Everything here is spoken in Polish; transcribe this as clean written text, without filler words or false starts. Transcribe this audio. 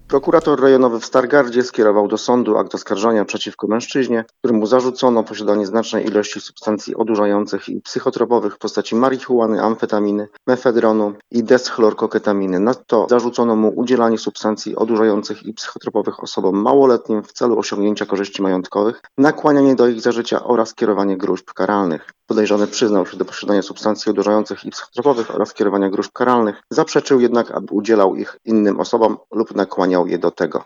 Prokurator rejonowy w Stargardzie skierował do sądu akt oskarżenia przeciwko mężczyźnie, któremu zarzucono posiadanie znacznej ilości substancji odurzających i psychotropowych w postaci marihuany, amfetaminy, mefedronu i deschlorkoketaminy. Nadto zarzucono mu udzielanie substancji odurzających i psychotropowych osobom małoletnim w celu osiągnięcia korzyści majątkowych, nakłanianie do ich zażycia oraz kierowanie gróźb karalnych. Podejrzany przyznał się do posiadania substancji odurzających i psychotropowych oraz kierowania gróźb karalnych, zaprzeczył jednak, aby udzielał ich innym osobom lub nakłaniał je do tego.